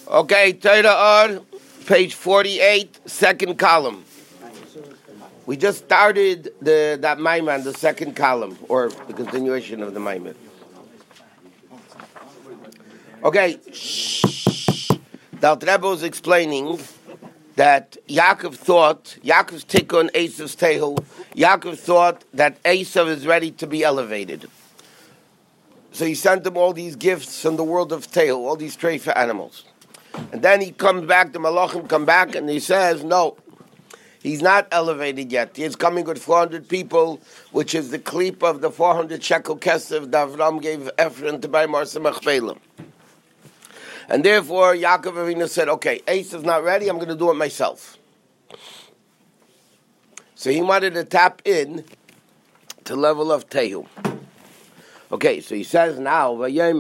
Okay, Torah Or, page 48, second column. We just started that Maimon, the second column, or the continuation of the Maimon. Okay, the Alter Rebbe was explaining that Yaakov's tikkun, Esav's tehu. Yaakov thought that Esav is ready to be elevated. So he sent him all these gifts from the world of tehu, all these treifa animals. And then he comes back, the Malachim come back, and he says, no, he's not elevated yet. He is coming with 400 people, which is the klip of the 400 shekel kesef that Avram gave Ephron to buy Marsa Machpelah. And therefore, Yaakov Avinu said, okay, Esav's not ready, I'm going to do it myself. So he wanted to tap in to level of tehu. Okay, so he says now,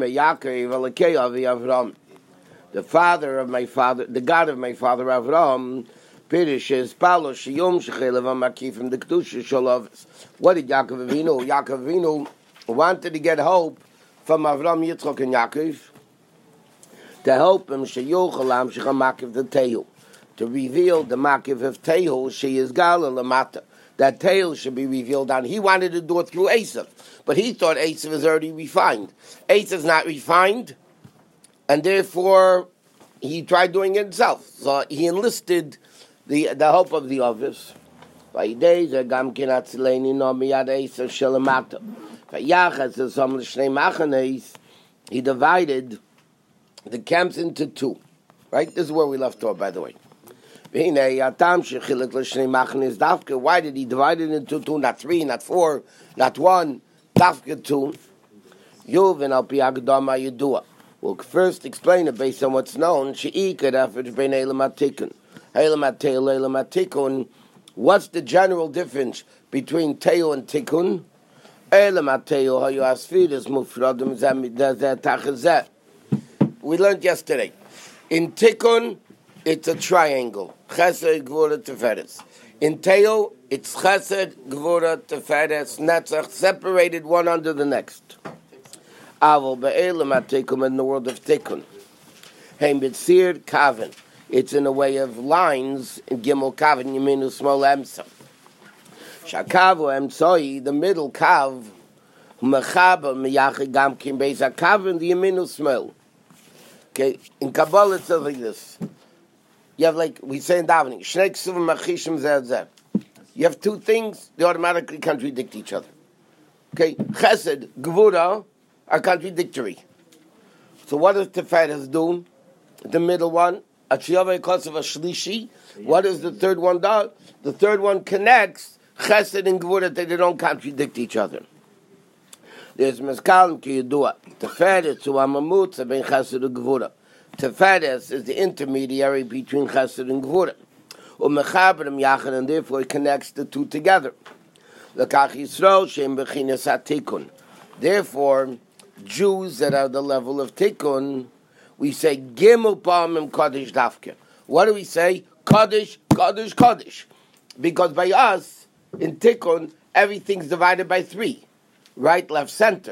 the father of my father, the God of my father Avram, perishes Palo Shiyom Shechelav Makifim the Kedusha Shalav. What did Yaakov Avinu? Yaakov Avinu wanted to get hope from Avram, Yitzchak, and Yaakov to help him Sheyochalam Shechamakiv the Tehu, to reveal the Makiv of Tehu. She is Gala Lamata. That Tehu should be revealed on. He wanted to do it through Esav, but he thought Esav is already refined. Esav's not refined. And therefore, he tried doing it himself. So he enlisted the help of the office. He divided the camps into two. Right? This is where we left off, by the way. Why did he divide it into two? Not three, not four, not one. Dafka two. We'll first explain it based on what's known. What's the general difference between Tehu and Tikkun? We learned yesterday. In Tikkun, it's a triangle. Chesed, Gvura, Teferes. In Tehu, it's Chesed, Gvura, Teferes, Netzach, separated one under the next. Aval be'elam atikum in the world of tikkun. Heim b'tzir kaven. It's in a way of lines in gimel kaven yeminu small emsa. Shakavu emsoi, the middle kav, mechaba miyachid gam kim beis hakaven the yeminu small. Okay, in Kabbalah it says like this. You have like we say in davening, shnei ksuvim machishim zeh zeh. You have two things; they automatically contradict each other. Okay, chesed gvura are contradictory. So what does Teferes do? The middle one, a Chiyavei Kosev a Shlishi. What does the third one do? The third one connects Chesed and Gvura, that they don't contradict each other. There's Mezkalim Ki Yedua. Teferes to Amamutza ben Chesed and Gvura. Teferes is the intermediary between Chesed and Gvura. Umechaberim Yachad, and therefore it connects the two together. L'kach Yisrael Shem Bechinas HaTikun. Therefore, Jews that are the level of Tikkun, we say Gimel Pa'amim Kodesh Dafke. What do we say? Kodesh, Kodesh, Kodesh. Because by us, in Tikkun, everything's divided by three. Right, left, center.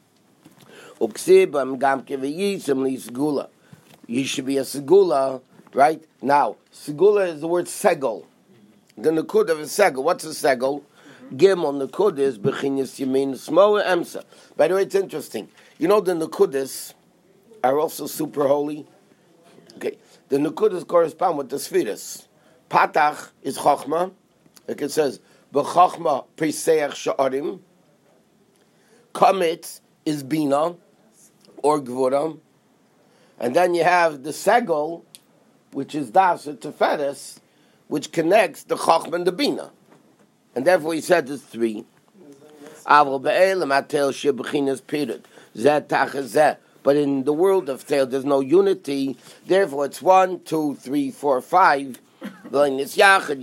Uksibam Gamke V'yisam Li Segula. You should be a Segula, right? Now, Segula is the word Segol. The Nakud of a Segol. What's a Segol? Gimel Nakudis Bechinis Yamin Smoa Emsa. By the way, it's interesting. You know the Nakudis are also super holy. Okay, the Nakudis correspond with the Sfiras. Patach is Chochma, like it says B'Chochma Priseach Sha'arim. Kamitz is Bina or Gvura, and then you have the Segol, which is Das or Teferes, which connects the Chochma and the Bina. And therefore he said there's three. But in the world of Teil, there's no unity. Therefore it's 1, 2, 3, 4, 5. Okay, this is the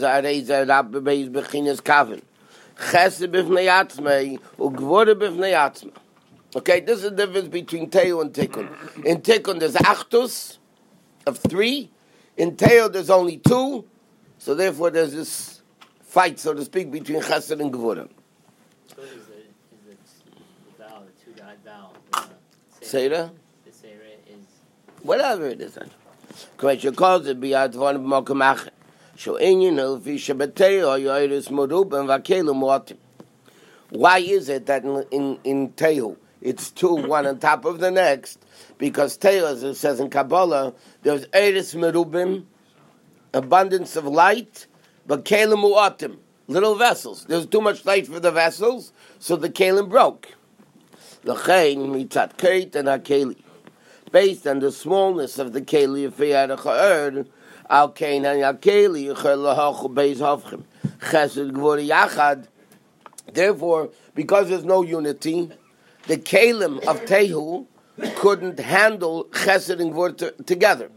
difference between Teil and Tikkun. In Tikkun there's Achtus of 3. In Teil there's only 2. So therefore there's this fight, so to speak, between Chesed and Gvura. So is the vowel, the two-dot vowel? Seira? The Seira is whatever it is. Commission calls it biyad von b'mokum acher. Sho'inyin ilfi shebeteyo yoyris merubim v'akelim muatim. Why is it that in Tehu it's two, one on top of the next? Because Tehu, as it says in Kabbalah, there's Eris Merubim, abundance of light, but Kelim Mu'atim, little vessels. There's too much light for the vessels, so the Kelim broke. L'chein mitzat keit and HaKeli. Based on the smallness of the Keli, if he had a cha'er, al kein and HaKeli, yichel lahachu beis havchem. Chesed gvori yachad. Therefore, because there's no unity, the Kelim of Tehu couldn't handle Chesed and Gvur together.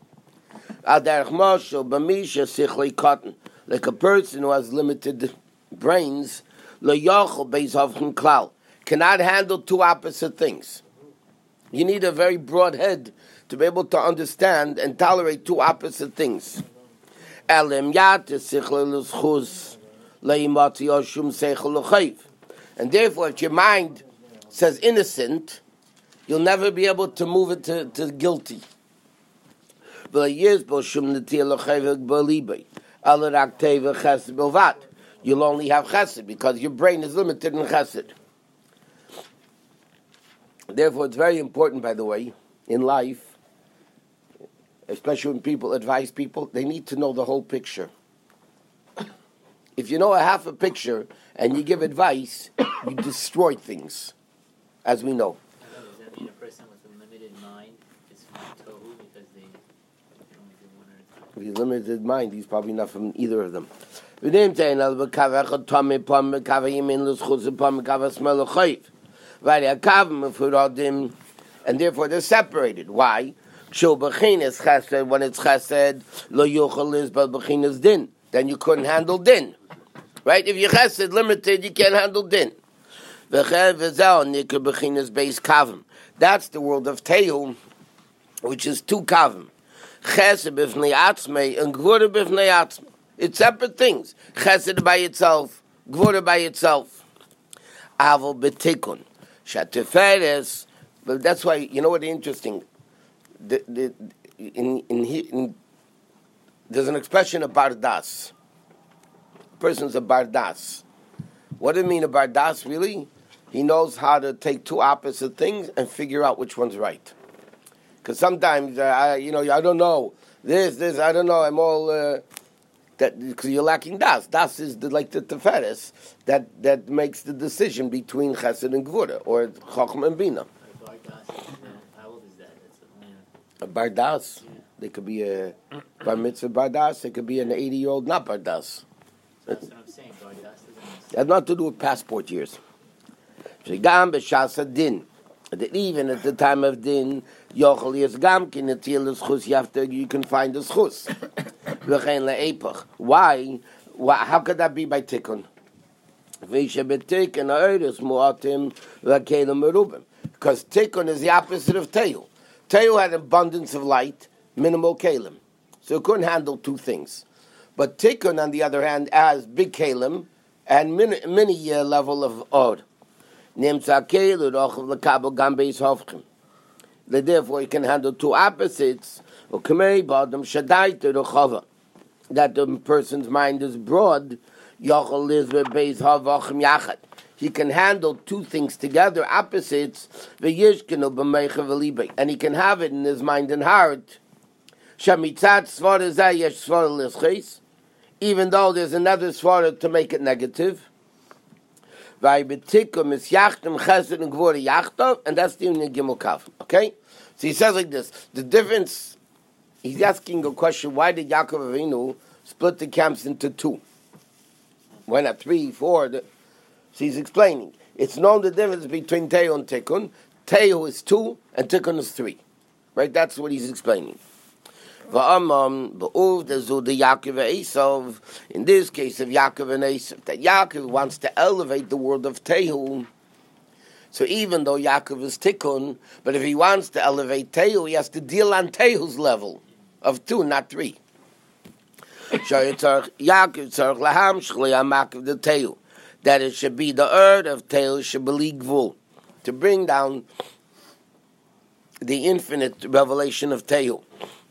Like a person who has limited brains, cannot handle two opposite things. You need a very broad head to be able to understand and tolerate two opposite things. And therefore, if your mind says innocent, you'll never be able to move it to guilty. You'll only have chesed because your brain is limited in chesed. Therefore, it's very important, by the way, in life, especially when people advise people, they need to know the whole picture. If you know a half a picture and you give advice, you destroy things, as we know. Does that mean a person with a limited mind is from tohu because they can only do one at a time? If he's limited mind, he's probably not from either of them. And therefore they're separated. Why? When it's chesed, lo yuchal is but b'chinas din. Then you couldn't handle din. Right? If you're chesed limited, you can't handle din. That's the world of Tehu, which is two kavim. Chesed b'fnei atzmei and gvura b'fnei atzmei. It's separate things. Chesed by itself, gvura by itself. Avol b'tikun. Shateferes. But that's why, you know what interesting? There's an expression of bardas. A person's a bardas. What do you mean a bardas, really? He knows how to take two opposite things and figure out which one's right. Because sometimes, I don't know. This, I don't know. I'm all... because you're lacking das. Das is like the teferes that makes the decision between chesed and gvura, or chacham and bina. How old is that? A bardas. Yeah. They could be a bar mitzvah bardas. They could be an 80-year-old not bardas. That's what I'm saying. Bardas doesn't It has nothing to do with passport years. Shegam b'shasa din. That even at the time of din, yochel yes gamkin etil l'schus. You can find the schus. V'chein le'epach. Why? How could that be by tikkun? V'yishabetikkun ha'eres mu'atim v'akelim merubim. Because tikkun is the opposite of tehu. Tehu had abundance of light, minimal kelim, so it couldn't handle two things. But tikkun, on the other hand, has big kelim and mini level of or. Therefore, you can handle two opposites. That the person's mind is broad. He can handle two things together, opposites, and he can have it in his mind and heart. Even though there's another svara to make it negative. And that's the Union Gimel Kav. Okay? So he says like this. The difference, he's asking a question, why did Yaakov Avinu split the camps into two? Why not 3, 4? So he's explaining. It's known the difference between Tehu and Tikkun. Tehu is 2 and Tikkun is 3. Right? That's what he's explaining. In this case of Yaakov and Esav, that Yaakov wants to elevate the world of Tehu. So even though Yaakov is Tikkun, but if he wants to elevate Tehu, he has to deal on Tehu's level of 2, not 3. That it should be the earth of Tehu should be Gvul, to bring down the infinite revelation of Tehu.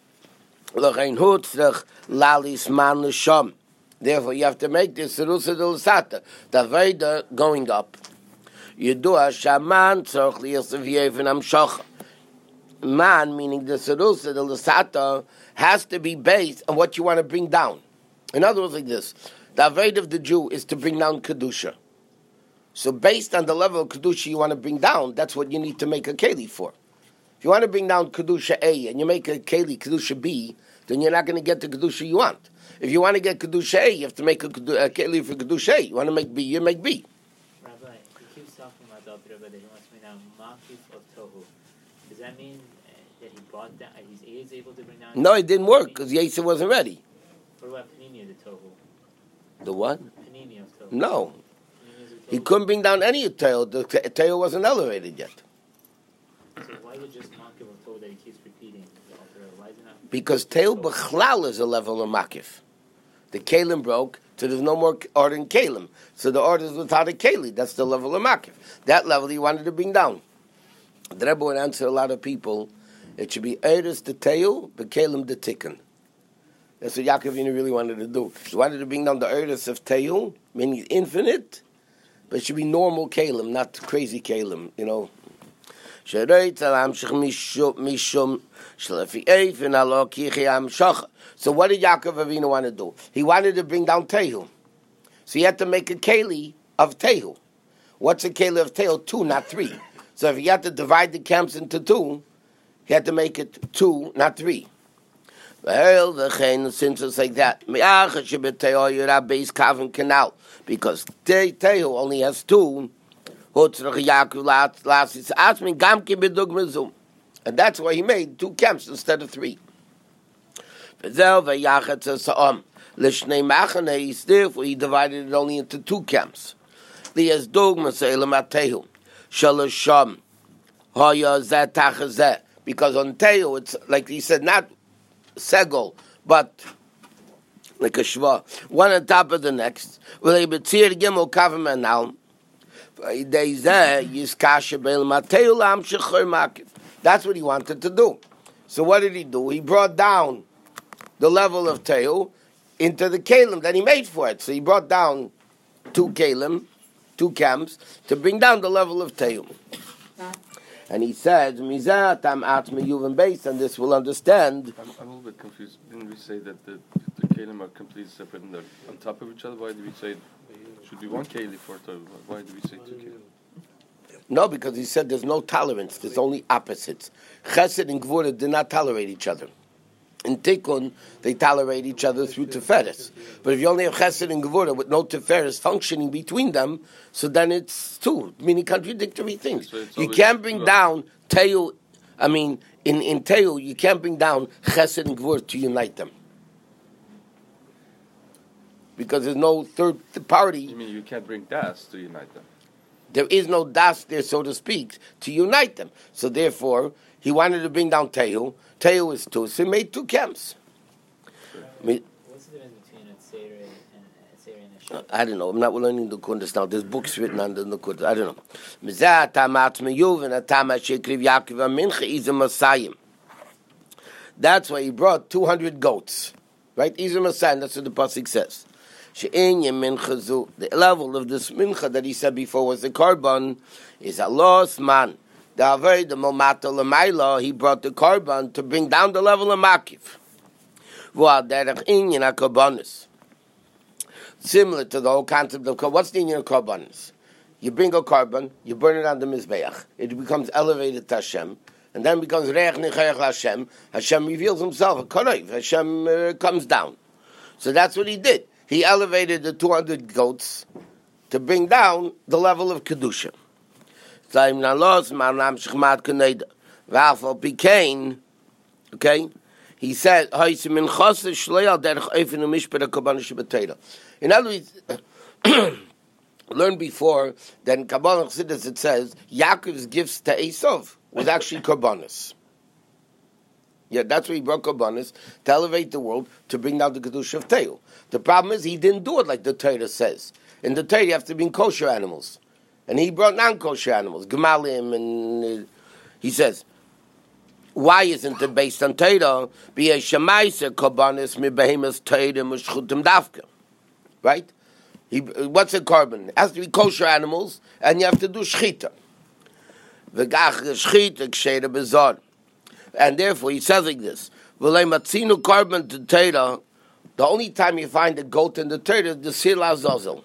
Therefore, you have to make this Serusa del Sata, the Veda going up. Yidua Shaman Tzorch Liyasav Yevin Amshocha. Man, meaning the Serusa del Sata, has to be based on what you want to bring down. In other words, like this, the Veda of the Jew is to bring down Kedusha. So based on the level of Kedusha you want to bring down, that's what you need to make a Keli for. If you want to bring down Kedusha A and you make a Keli Kedusha B, then you're not going to get the Kedusha you want. If you want to get Kedusha A, you have to make a Keli for Kedusha A. You want to make B, you make B. Rabbi, he keeps talking about the Alter Rebbe that he wants to bring down Makif of Tohu. Does that mean that he brought down, he is able to bring down... No, it didn't work because Yesa wasn't ready. What about Panini of the Tohu? The what? Panini of Tohu. No. He couldn't bring down any Teil. The Teil wasn't elevated yet. So why is it just Makif of Tohu that he keeps repeating? Why is it not? Because Teil B'chlal is a level of Makif. The Kalim broke, so there's no more order in Kalim. So the order is without a Kali. That's the level of Makif. That level he wanted to bring down. The Rebbe would answer a lot of people, it should be Eres the Teil, but Kalim the Tikkun. That's what Yaakov Avinu really wanted to do. He wanted to bring down the Eres of Teil, meaning infinite, but it should be normal Kalim, not crazy Kalim, you know. So what did Yaakov Avinu want to do? He wanted to bring down Tehu. So he had to make a Keli of Tehu. What's a Keli of Tehu? 2, not 3. So if he had to divide the camps into 2, he had to make it 2, not 3. Since it's like that, because Tehu only has 2, and that's why he made 2 camps instead of 3. Therefore, he divided it only into 2 camps. Because on Tehu, it's like he said, not segol, but like a shva, one on top of the next. That's what he wanted to do. So what did he do? He brought down the level of Tehu into the Kalim that he made for it. So he brought down 2 Kalim, 2 camps, to bring down the level of Tehu. And he said, based on this we'll understand. I'm a little bit confused. Didn't we say that the Kalim are completely separate and they're on top of each other? Why did we say it should be 1 Kali for Tehu? Why did we say 2 Kalim? No, because he said there's no tolerance. There's only opposites. Chesed and Gvura did not tolerate each other. In Tikkun, they tolerate each other through Tiferes. But if you only have Chesed and Gevurah with no Tiferes functioning between them, so then it's 2, meaning contradictory things. So you can't bring down Tehu, in Tehu, you can't bring down Chesed and Gevurah to unite them. Because there's no third party. You mean you can't bring Das to unite them? There is no Das there, so to speak, to unite them. So therefore, he wanted to bring down Tehu. Tehu is 2, so he made 2 camps. What's the difference between a Tzera and a Shach? I don't know. I'm not learning the Nukundas now. There's books written on the Nukundas. I don't know. That's why he brought 200 goats. Right? Izim Masayim, that's what the Pasuk says. The level of this mincha that he said before was the korban is a lost man. He brought the korban to bring down the level of makif. Similar to the whole concept of korban. What's the inyan of korbanos? You bring a korban, you burn it on the mizbeach, it becomes elevated to Hashem, and then becomes reich nechayach Hashem. Hashem reveals himself, a korev. Hashem comes down. So that's what he did. He elevated the 200 goats to bring down the level of kedusha. Okay, he said, in other words, learned before that in Kabbalah Chassidus it says Yaakov's gifts to Esav was actually korbanos. Yeah, that's why he brought korbanos to elevate the world, to bring down the kedusha of Tehu. The problem is he didn't do it like the Torah says. In the Torah you have to bring kosher animals. And he brought non-kosher animals, gemalim, and he says, Why isn't it based on Torah? Be a shemaisa korbanos mi behemas Torah m'shchutim dafka. Right? What's a korban? It has to be kosher animals, and you have to do shchita. V'gach shchita ksheira bezor. And therefore, he says like this: V'lei matzinu korban to Torah. The only time you find a goat in the Torah is the Sir Lazazel.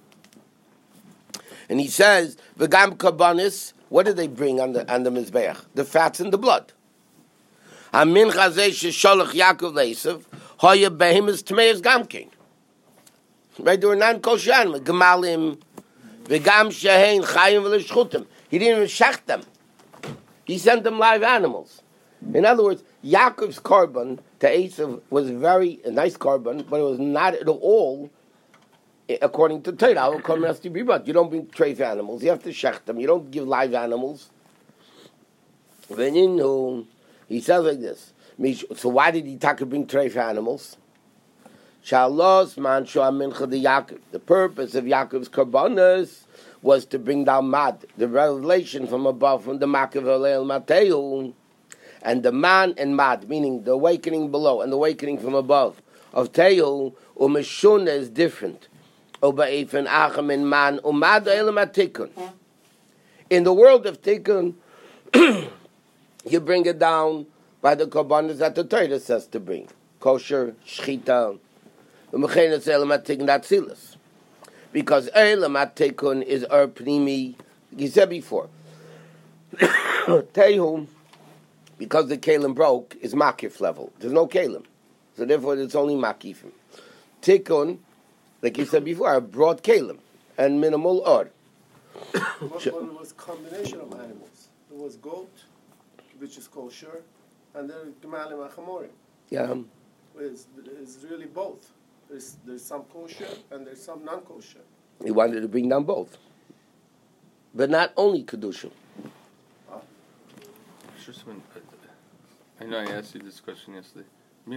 And he says, V'gam korbanis. What do they bring on the mizbeach? The fats and the blood. Amin chazeh shesholach Yaakov le'Esav hoya behemes tmeis gamkein. Right, there were non-kosher animals. Gemalim, v'gam shehein chayim v'leshchutim. He didn't even shech them. He sent them live animals. In other words, Yaakov's korban to Esav was a nice korban, but it was not at all according to Torah. Our korban has to be brought. You don't bring treif animals. You have to shech them. You don't give live animals. He says like this. So why did he bring treif animals? The purpose of Yaakov's korbanos was to bring down mad, the revelation from above, from the Makav Halel Mateu, and the man and mad, meaning the awakening below and the awakening from above of Teu, umeshuna is different. In the world of Tikkun, you bring it down by the korbanos that the Torah says to bring. Kosher, shchita, because Eilam Tikkun is Pnimi. You said before. Tehu, because the Kalim broke, is Makif level. There's no Kalim. So therefore it's only Makifim. Tikkun, like you said before, are broad Kalim and minimal Or. It was a combination of animals. There was goat, which is kosher, and there Gemalim and Chamorim. Yeah. It's really both. There's some kosher and there's some non-kosher. He wanted to bring down both. But not only Kedusha. I know I asked you this question yesterday.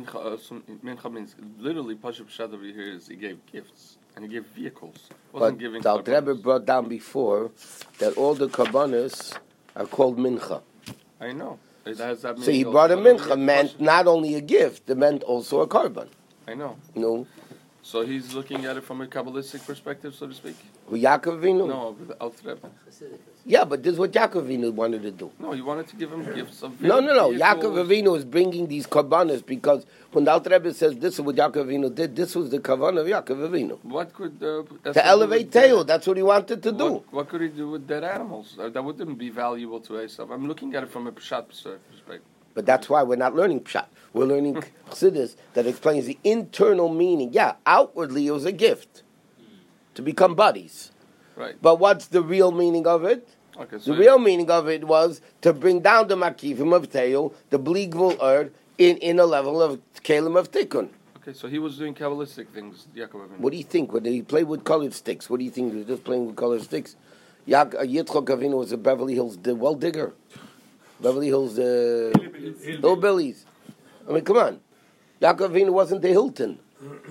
Mincha means, literally, Pashup Pshat over here is he gave gifts. And he gave vehicles. Wasn't But giving the Alter Rebbe brought down before that all the korbanos are called mincha. I know. It has that So he brought a mincha, meant not only a gift, it meant also a korban. I know. No. So he's looking at it from a Kabbalistic perspective, so to speak? With Yaakov Avinu? No, with the Alter Rebbe. Yeah, but this is what Yaakov Avinu wanted to do. No, he wanted to give him gifts of No. vehicles. Yaakov Avinu is bringing these korbanos because when the Alter Rebbe says this is what Yaakov Avinu did, this was the kavanah of Yaakov Avinu. What could... to elevate Teo, that's what he wanted to do. What could he do with dead animals? That wouldn't be valuable to Esav. I'm looking at it from a Pshat perspective. But that's why we're not learning Pshat. We're learning Chassidus that explains the internal meaning. Yeah, outwardly it was a gift to become buddies. Right. But what's the real meaning of it? Okay, so The real meaning of it was to bring down the Makifim of Teo, the Bligvul in a level of Kalim of Tikkun. Okay, so he was doing Kabbalistic things, Yaakov Avinu. What do you think? When he played with colored sticks, what do you think? He was just playing with colored sticks? Yitzchok Avinu was a Beverly Hills well digger. Beverly Hills hillbillies. I mean, come on. Yaakov Avinu wasn't the Hilton.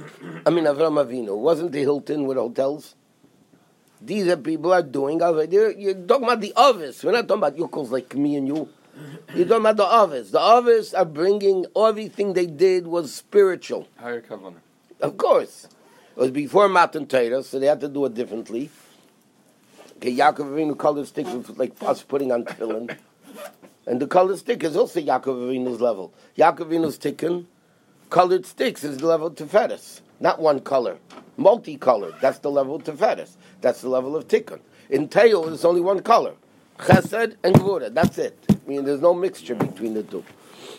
Avram Avinu wasn't the Hilton with hotels. These are people are doing. You're talking about the office. We're not talking about yokels like me and you. You're talking about the office. The office are bringing everything they did was spiritual. Higher kavanah. Of course, it was before Matan Torah, so they had to do it differently. Okay, Yaakov Avinu colored sticks was like us putting on tefillin. And the colored stick is also Yaakov Avinu's level. Yaakov Avinu's tikkun, colored sticks is the level of Tiferes. Not one color. Multicolored. That's the level of Tiferes. That's the level of tikkun. In Teo, it's only one color. Chesed and Gvura. That's it. I mean, there's no mixture between the two.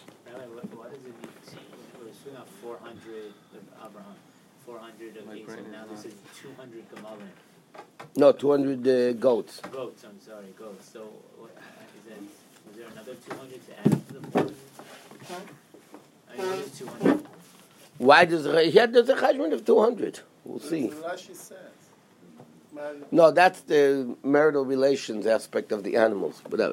What does it mean? We're still at 400 of Abraham, 400 of Esau. Now this is 200 Gemalim. No, 200 goats. Goats, I'm sorry, goats. So is there another 200 to add to the 400? I mean, what is 200? Why does there's a cheshbon of 200? We'll see. Rashi says. No, that's the marital relations aspect of the animals. Whatever.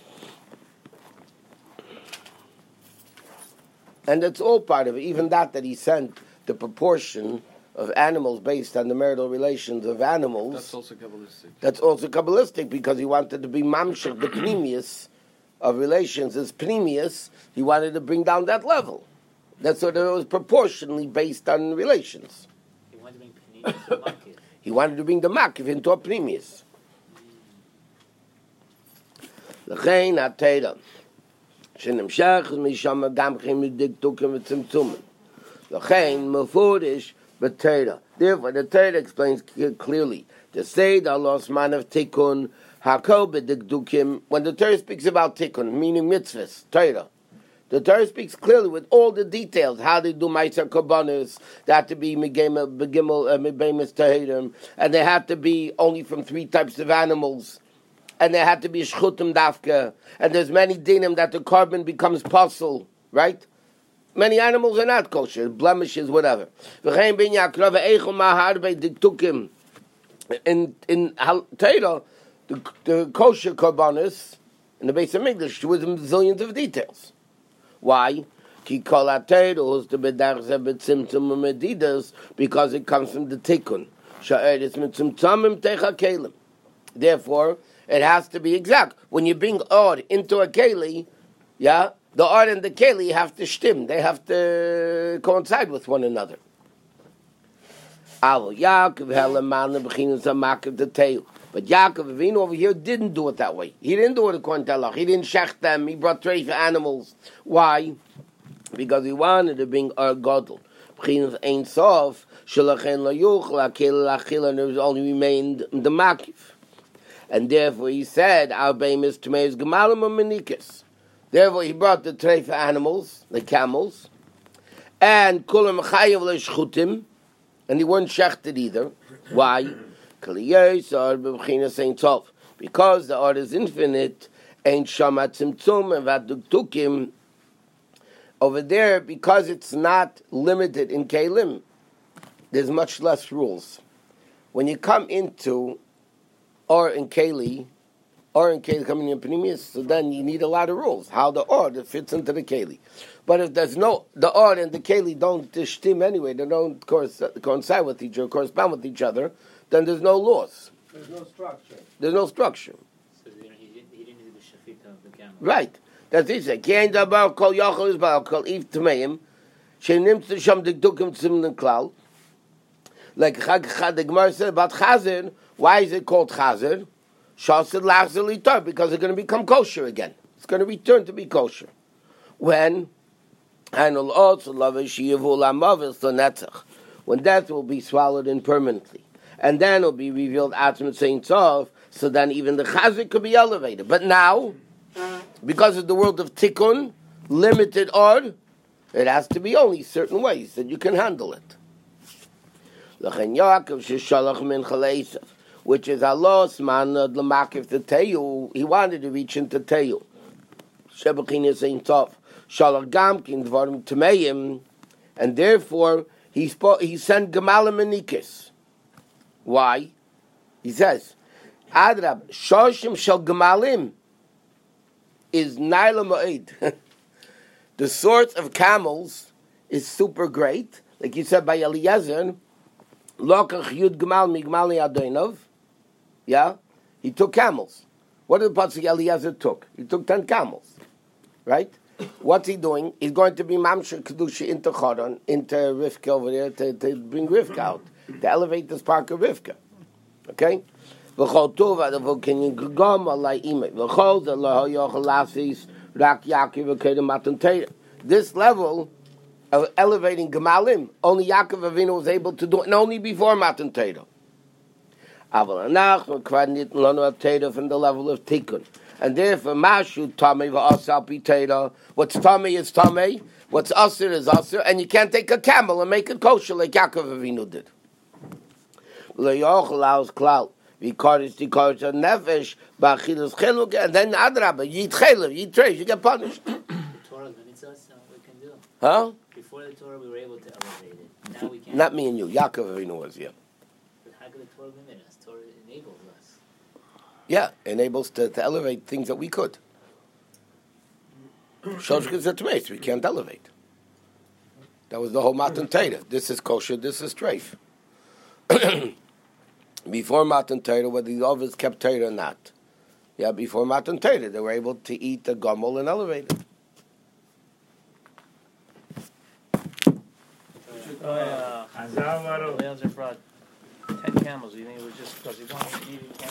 And that's all part of it. Even that he sent the proportion of animals based on the marital relations of animals. That's also Kabbalistic. That's also Kabbalistic because he wanted to be mamshech, the pnimius, of relations is pneumius, he wanted to bring down that level. That's what it was proportionally based on relations. He wanted to bring Pneumius to Makif. He wanted to bring the makif into a pneumius. L'chein ha'teira, shenimshach misham gam chem diktukim v'tzimtzumim. L'chein mefurish b'teira. Therefore, the Teira explains clearly to say the Allah's man of tikkun hakol b'diktukim. When the Teira speaks about tikkun, meaning mitzvahs, Teira, the Torah speaks clearly with all the details how they do ma'aser korbanos. They have to be begimel mebemis tahirim, and they have to be only from 3 types of animals, and they have to be shchutim dafka. And there's many dinim that the carbon becomes puzzle, right? Many animals are not kosher, blemishes, whatever. In Torah, the kosher korbanos in the base of English with zillions of details. Why? Because it comes from the tikkun. Therefore, it has to be exact. When you bring odd into a keli, yeah, the odd and the keli have to shtim. They have to coincide with one another. But Yaakov Avinu over here didn't do it that way. He didn't do it according to Allah. He didn't shech them. He brought treif for animals. Why? Because he wanted to bring our gadol. B'chinas ein sof shelachen lo yuchel akel lachil, and there was only remained the makif. And therefore he said, our bemis tmeis gemalim u'menikas. Therefore he brought the treif for animals, the camels, and kulam chayav le'shchutim, and he weren't shechted either. Why? Because the art is infinite, ain't shamat tzimtzum and vaduktukim. Over there, because it's not limited in kelim, there's much less rules. When you come into or in keli coming in pneumius, so then you need a lot of rules. How the or that fits into the keli. But if there's no, the or and the keli don't shtim anyway, they don't coincide with each other, correspond with each other, then there's no laws. There's no structure. There's no structure. So he didn't do the shafita of the camel. Right. That's it. Say, Kain dabar kol yachol is bar kol if tmeim, shenim tzisham dikdukim tzimnen klal. Like the Gemara said about chazer. Why is it called chazer? Shasid lachzer litar, because it's going to become kosher again. It's going to return to be kosher. When when death will be swallowed in permanently. And then it'll be revealed Atzmat Sein Tov, so then even the chazer could be elevated. But now, because of the world of tikkun, limited or, it has to be only certain ways that you can handle it. Which is Allah's man l'makif the teyu. He wanted to reach into teyu. Shebachin Sein Tov. Shalach gamkin dvarim tmeim, and therefore he sent gemalim and nikis. Why? He says, Adrab shoshim shel gemalim is naila ma'id. The sort of camels is super great, like he said by Eliezer. Lokach yud gemal migmali adonov. Yeah, he took camels. What did the pasuk Eliezer took? He took 10 camels, right? What's he doing? He's going to be mamsher kedusha into Choron, into Rivka over there to bring Rivka out, to elevate this park of Rivka. Okay? This level of elevating Gemalim, only Yaakov Avinu was able to do it, and only before Matan Torah. From the level of Tikkun. And therefore, Mashu Tamei v'asal pitera. What's Tamei is Tamei. What's Asir is Asir. And you can't take a camel and make it kosher like Yaakov Avinu did. Le'yoch allows klal. V'kardish dikadosh nefesh b'achilus chiluk. And then Adrabah, yit chelev, yit treif, you get punished. The Torah limits us on what we can do. Huh? Before the Torah, we were able to elevate it. Now we can't. Not me and you. Yaakov Avinu was, yeah. But how could the Torah limit us? Torah enables us. Yeah, enables to elevate things that we could. Shoshka said to me, we can't elevate. That was the whole Matan Torah. This is kosher, this is treif. Before Matan Torah, whether the others kept Torah or not, Yeah, before Matan Torah, they were able to eat the gomel and elevate it. Leon's brought 10 camels. You think it was just because he wanted to eat